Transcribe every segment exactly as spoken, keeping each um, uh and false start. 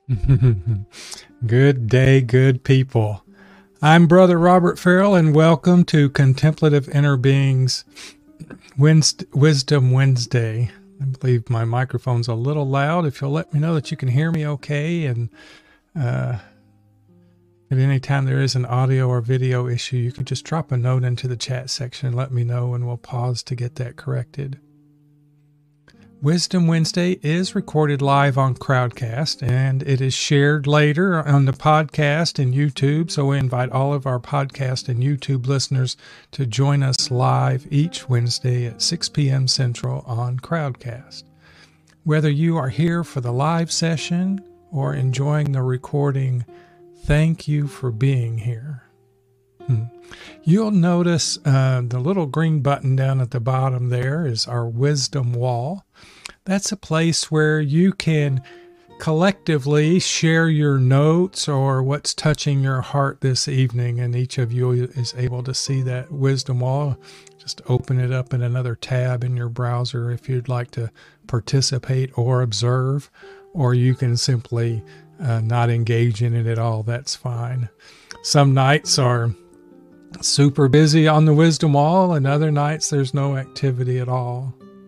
Good day, good people. I'm Brother Robert Farrell, and welcome to Contemplative Inner Beings Wisdom Wednesday. I believe my microphone's a little loud. If you'll let me know that you can hear me okay, and uh, at any time there is an audio or video issue, you can just drop a note into the chat section and let me know, and we'll pause to get that corrected. Wisdom Wednesday is recorded live on Crowdcast, and it is shared later on the podcast and YouTube, so we invite all of our podcast and YouTube listeners to join us live each Wednesday at six p.m. Central on Crowdcast. Whether you are here for the live session or enjoying the recording, thank you for being here. Hmm. You'll notice uh, the little green button down at the bottom there is our Wisdom Wall. That's a place where you can collectively share your notes or what's touching your heart this evening, and each of you is able to see that Wisdom Wall. Just open it up in another tab in your browser if you'd like to participate or observe, or you can simply uh, not engage in it at all. That's fine. Some nights are super busy on the Wisdom Wall, and other nights there's no activity at all.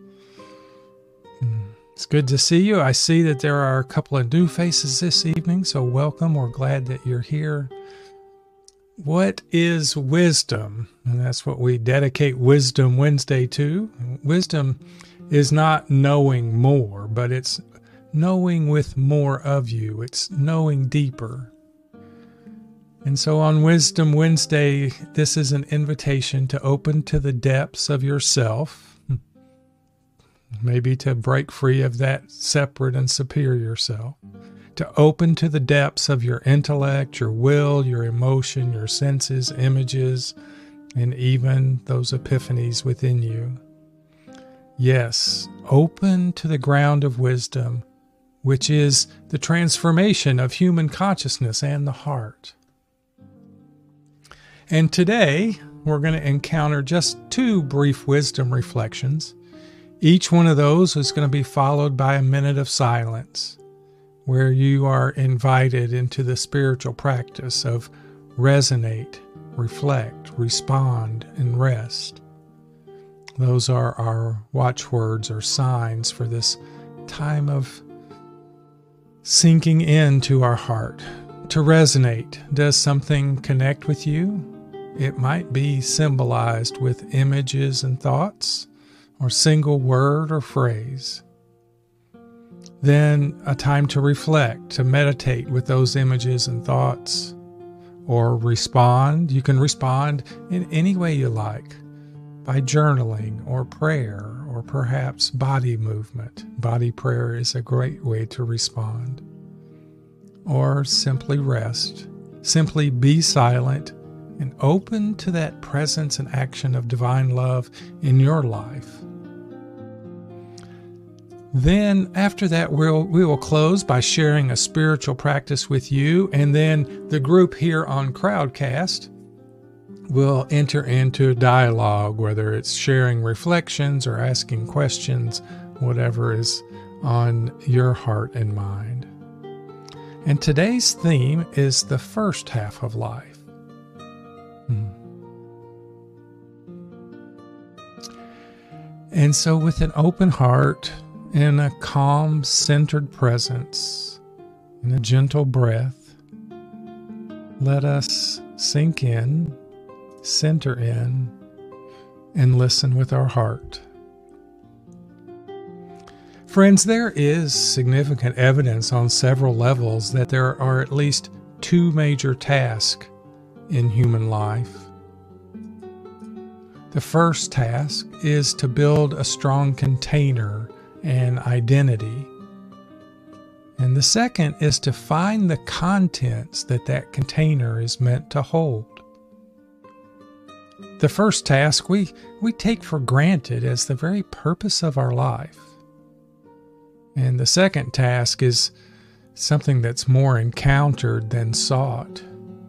It's good to see you. I see that there are a couple of new faces this evening, so welcome. We're glad that you're here. What is wisdom? And that's what we dedicate Wisdom Wednesday to. Wisdom is not knowing more, but it's knowing with more of you. It's knowing deeper. And so on Wisdom Wednesday, this is an invitation to open to the depths of yourself, maybe to break free of that separate and superior self, to open to the depths of your intellect, your will, your emotion, your senses, images, and even those epiphanies within you. Yes, open to the ground of wisdom, which is the transformation of human consciousness and the heart. And today, we're going to encounter just two brief wisdom reflections. Each one of those is going to be followed by a minute of silence, where you are invited into the spiritual practice of resonate, reflect, respond, and rest. Those are our watchwords or signs for this time of sinking into our heart. To resonate, does something connect with you? It might be symbolized with images and thoughts, or single word or phrase. Then a time to reflect, to meditate with those images and thoughts, or respond. You can respond in any way you like, by journaling or prayer, or perhaps body movement. Body prayer is a great way to respond. Or simply rest, simply be silent and open to that presence and action of divine love in your life. Then after that, we'll, we will close by sharing a spiritual practice with you, and then the group here on Crowdcast will enter into dialogue, whether it's sharing reflections or asking questions, whatever is on your heart and mind. And today's theme is the first half of life. Hmm. And so with an open heart, in a calm, centered presence, in a gentle breath, let us sink in, center in, and listen with our heart. Friends, there is significant evidence on several levels that there are at least two major tasks in human life. The first task is to build a strong container and identity. And the second is to find the contents that that container is meant to hold. The first task we, we take for granted as the very purpose of our life. And the second task is something that's more encountered than sought.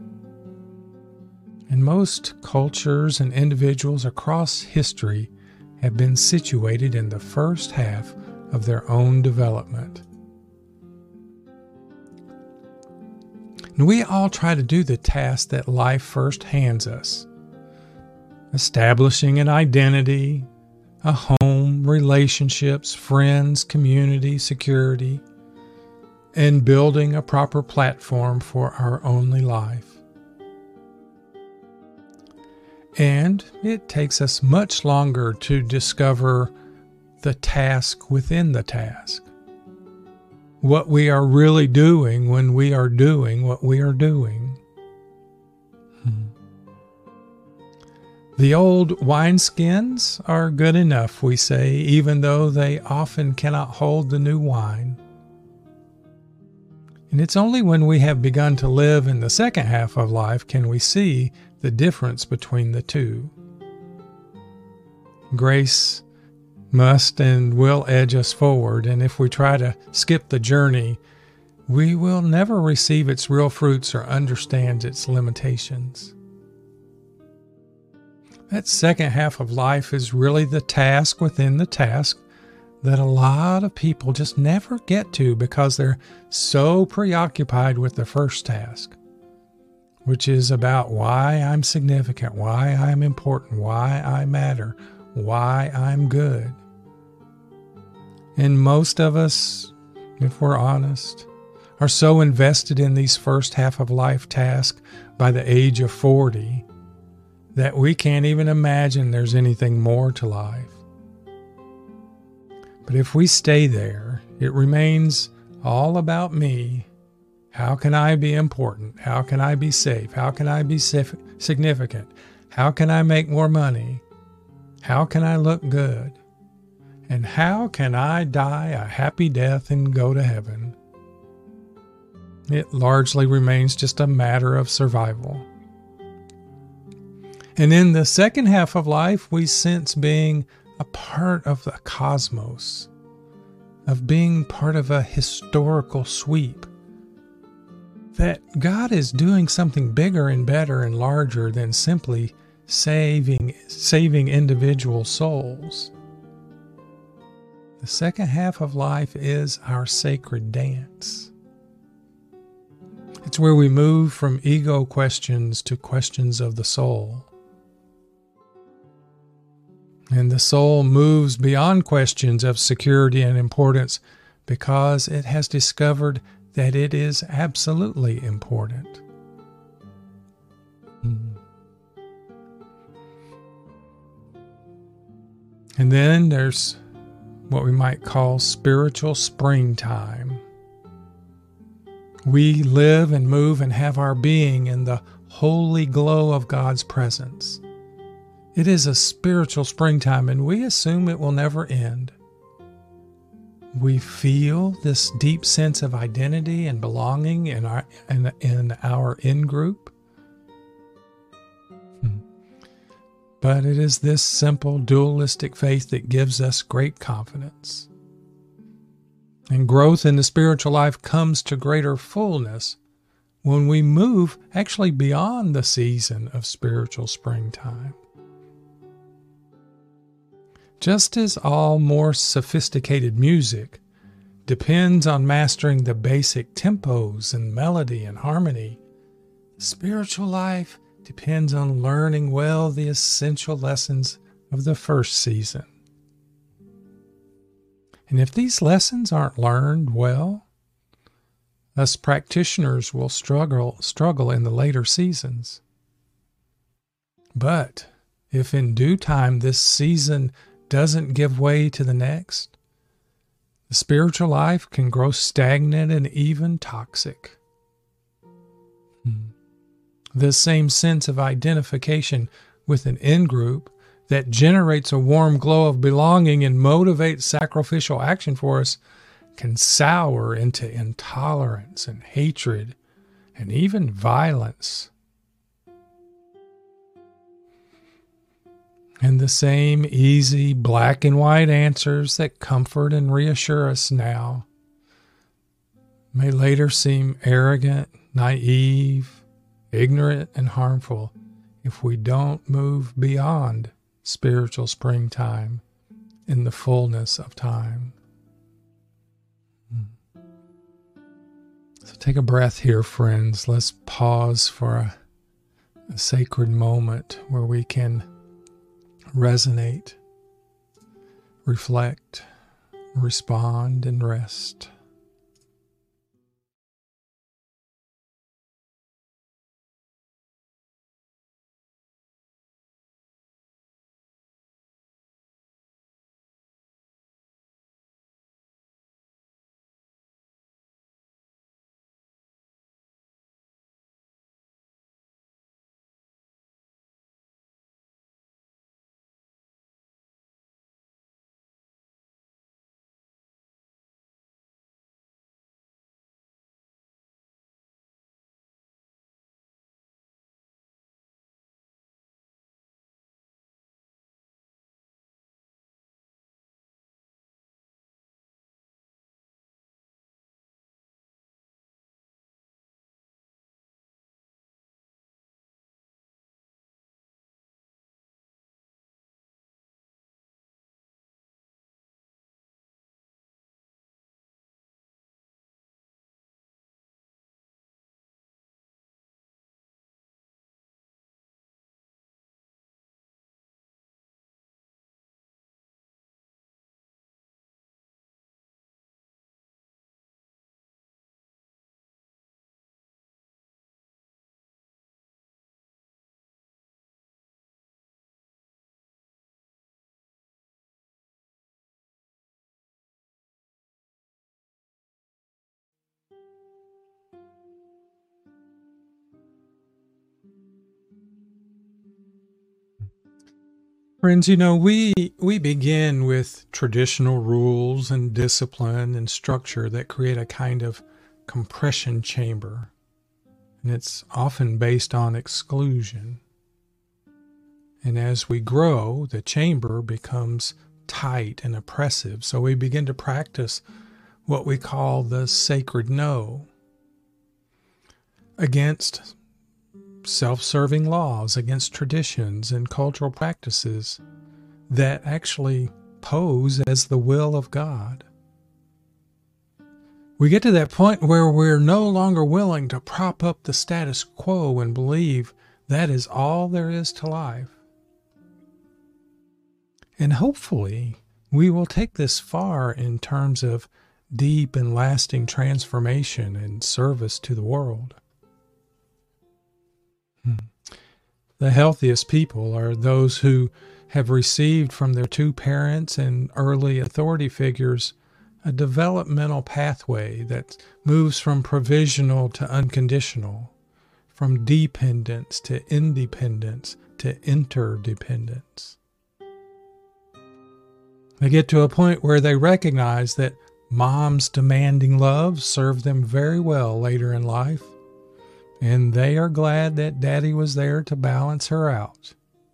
And most cultures and individuals across history have been situated in the first half of their own development. And we all try to do the task that life first hands us. Establishing an identity, a home, relationships, friends, community, security, and building a proper platform for our only life. And it takes us much longer to discover the task within the task. What we are really doing when we are doing what we are doing. Hmm. The old wineskins are good enough, we say, even though they often cannot hold the new wine. And it's only when we have begun to live in the second half of life can we see the difference between the two. Grace must and will edge us forward, and if we try to skip the journey, we will never receive its real fruits or understand its limitations. That second half of life is really the task within the task that a lot of people just never get to because they're so preoccupied with the first task, which is about why I'm significant, why I'm important, why I matter, why I'm good. And most of us, if we're honest, are so invested in these first half of life tasks by the age of forty that we can't even imagine there's anything more to life. But if we stay there, it remains all about me. How can I be important? How can I be safe? How can I be significant? How can I make more money? How can I look good? And how can I die a happy death and go to heaven? It largely remains just a matter of survival. And in the second half of life, we sense being a part of the cosmos, of being part of a historical sweep, that God is doing something bigger and better and larger than simply saving, saving individual souls. The second half of life is our sacred dance. It's where we move from ego questions to questions of the soul. And the soul moves beyond questions of security and importance because it has discovered that it is absolutely important. Hmm. And then there's what we might call spiritual springtime. We live and move and have our being in the holy glow of God's presence. It is a spiritual springtime, and we assume it will never end. We feel this deep sense of identity and belonging in our in, in our in-group. Hmm. But it is this simple dualistic faith that gives us great confidence. And growth in the spiritual life comes to greater fullness when we move actually beyond the season of spiritual springtime. Just as all more sophisticated music depends on mastering the basic tempos and melody and harmony, spiritual life depends on learning well the essential lessons of the first season. And if these lessons aren't learned well, us practitioners will struggle struggle in the later seasons. But if in due time this season doesn't give way to the next, the spiritual life can grow stagnant and even toxic. Hmm. The same sense of identification with an in-group that generates a warm glow of belonging and motivates sacrificial action for us can sour into intolerance and hatred and even violence. And the same easy black and white answers that comfort and reassure us now may later seem arrogant, naive, ignorant, and harmful if we don't move beyond spiritual springtime in the fullness of time. So take a breath here, friends. Let's pause for a, a sacred moment where we can resonate, reflect, respond, and rest. Friends, you know, we we begin with traditional rules and discipline and structure that create a kind of compression chamber, and it's often based on exclusion. And as we grow, the chamber becomes tight and oppressive, so we begin to practice what we call the sacred no against self-serving laws, against traditions and cultural practices that actually pose as the will of God. We get to that point where we're no longer willing to prop up the status quo and believe that is all there is to life. And hopefully, we will take this far in terms of deep and lasting transformation and service to the world. The healthiest people are those who have received from their two parents and early authority figures a developmental pathway that moves from provisional to unconditional, from dependence to independence to interdependence. They get to a point where they recognize that mom's demanding love served them very well later in life, and they are glad that daddy was there to balance her out.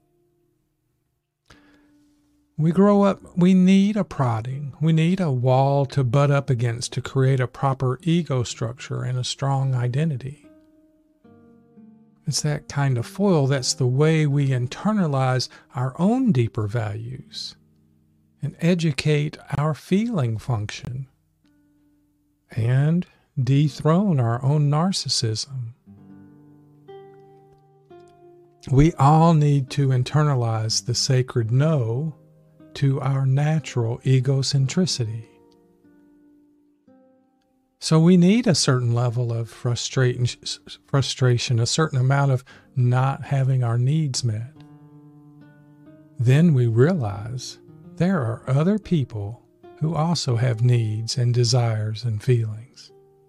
We grow up, we need a prodding. We need a wall to butt up against to create a proper ego structure and a strong identity. It's that kind of foil that's the way we internalize our own deeper values and educate our feeling function and dethrone our own narcissism. We all need to internalize the sacred no to our natural egocentricity. So we need a certain level of frustration, frustration, a certain amount of not having our needs met. Then we realize there are other people who also have needs and desires and feelings.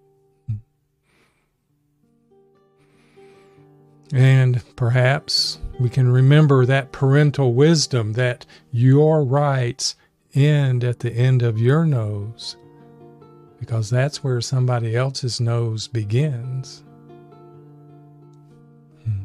And perhaps we can remember that parental wisdom that your rights end at the end of your nose, because that's where somebody else's nose begins. Hmm.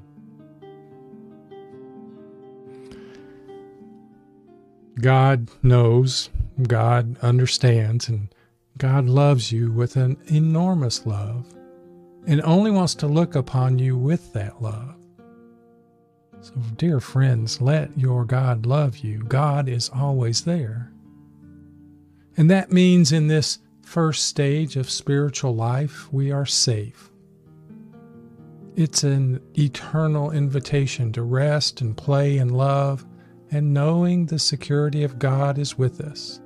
God knows, God understands, and God loves you with an enormous love, and only wants to look upon you with that love. So, dear friends, let your God love you. God is always there. And that means in this first stage of spiritual life, we are safe. It's an eternal invitation to rest and play and love, and knowing the security of God is with us.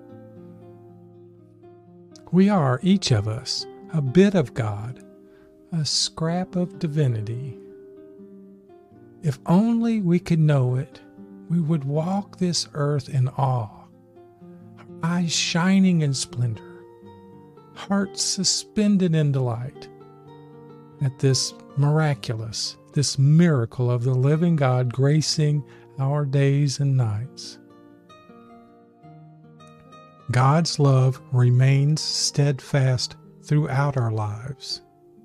We are, each of us, a bit of God, a scrap of divinity. If only we could know it, we would walk this earth in awe, our eyes shining in splendor, hearts suspended in delight at this miraculous, this miracle of the living God gracing our days and nights. God's love remains steadfast throughout our lives.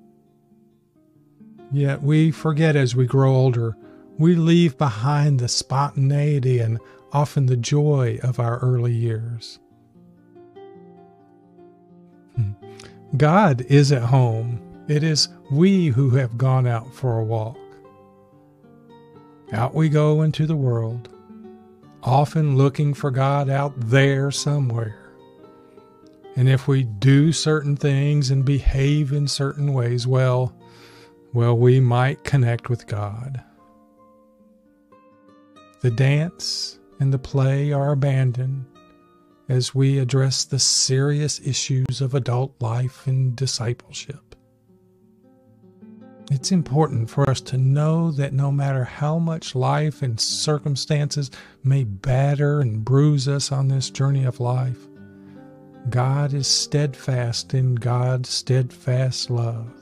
Yet we forget as we grow older, we leave behind the spontaneity and often the joy of our early years. God is at home. It is we who have gone out for a walk. Out we go into the world, often looking for God out there somewhere. And if we do certain things and behave in certain ways, well, well, we might connect with God. The dance and the play are abandoned as we address the serious issues of adult life and discipleship. It's important for us to know that no matter how much life and circumstances may batter and bruise us on this journey of life, God is steadfast in God's steadfast love.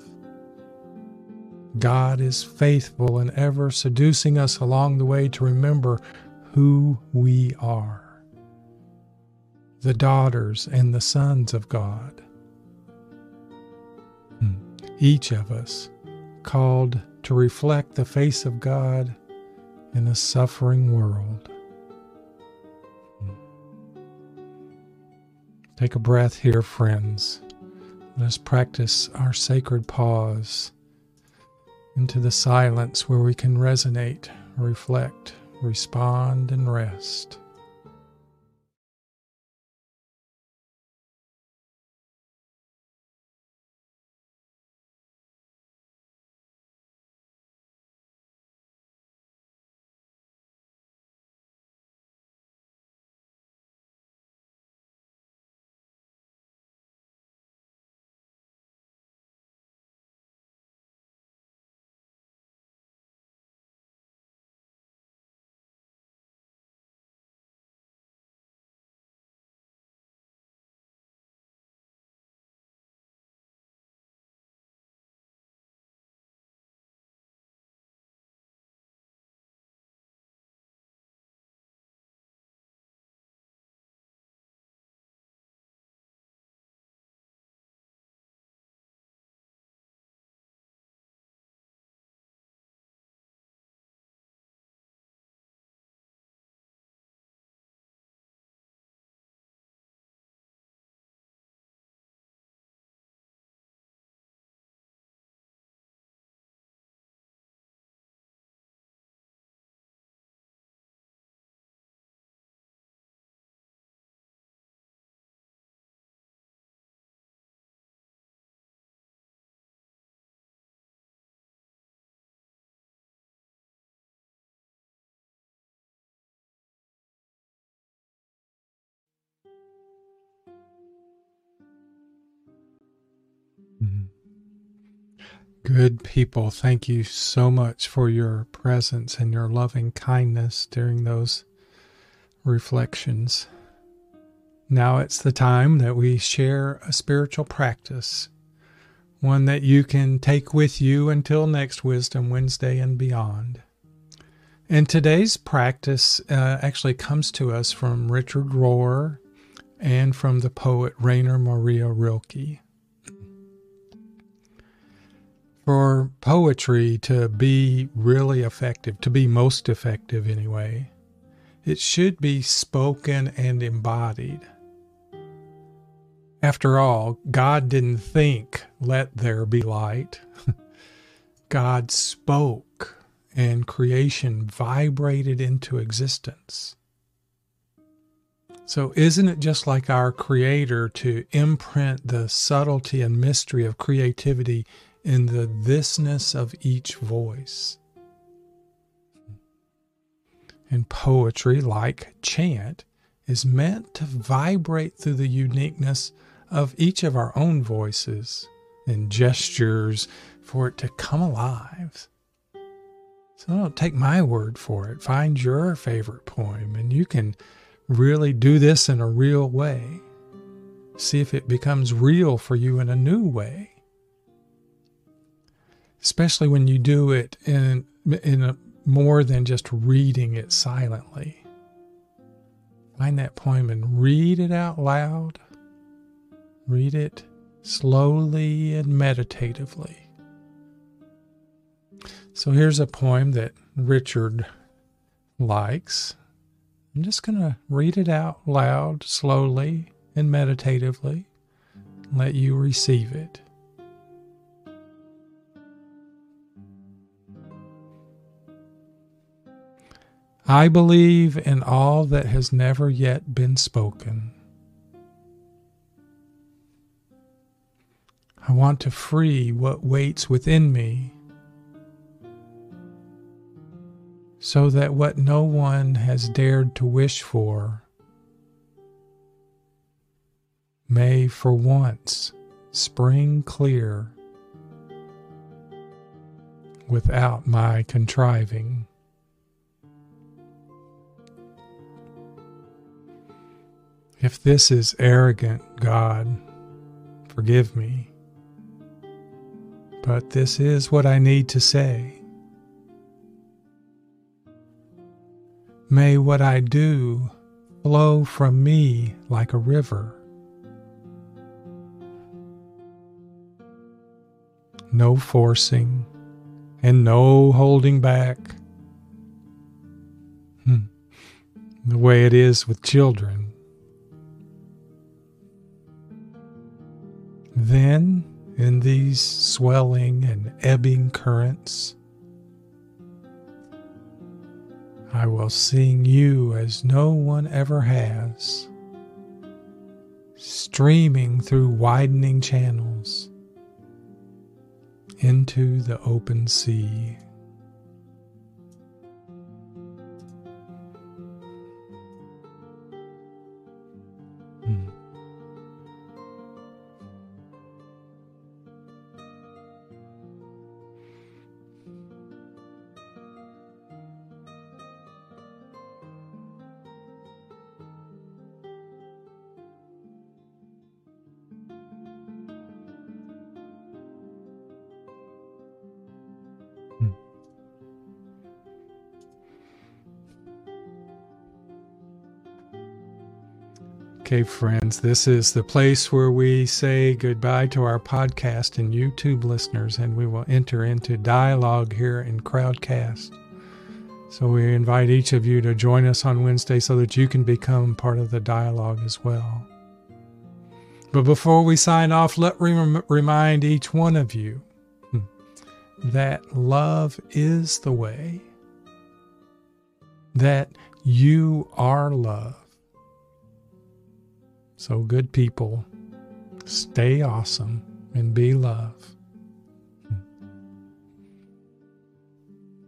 God is faithful and ever seducing us along the way to remember who we are, the daughters and the sons of God. Each of us called to reflect the face of God in a suffering world. Take a breath here, friends. Let us practice our sacred pause into the silence where we can resonate, reflect, respond, and rest. Good people, thank you so much for your presence and your loving kindness during those reflections. Now it's the time that we share a spiritual practice, one that you can take with you until next Wisdom Wednesday and beyond. And today's practice uh, actually comes to us from Richard Rohr and from the poet Rainer Maria Rilke. For poetry to be really effective, to be most effective anyway, it should be spoken and embodied. After all, God didn't think, "Let there be light." God spoke, and creation vibrated into existence. So isn't it just like our Creator to imprint the subtlety and mystery of creativity in the thisness of each voice? And poetry, like chant, is meant to vibrate through the uniqueness of each of our own voices and gestures for it to come alive. So don't take my word for it. Find your favorite poem, and you can really do this in a real way. See if it becomes real for you in a new way. Especially when you do it in, in a, more than just reading it silently. Find that poem and read it out loud. Read it slowly and meditatively. So here's a poem that Richard likes. I'm just going to read it out loud, slowly and meditatively. Let you receive it. I believe in all that has never yet been spoken. I want to free what waits within me, so that what no one has dared to wish for may for once spring clear without my contriving. If this is arrogant, God, forgive me, but this is what I need to say. May what I do flow from me like a river. No forcing and no holding back. Hmm. The way it is with children. Then, in these swelling and ebbing currents, I will sing you as no one ever has, streaming through widening channels into the open sea. Hmm. Okay, friends, this is the place where we say goodbye to our podcast and YouTube listeners, and we will enter into dialogue here in Crowdcast. So we invite each of you to join us on Wednesday so that you can become part of the dialogue as well. But before we sign off, let me rem- remind each one of you that love is the way, that you are love. So good people, stay awesome and be love.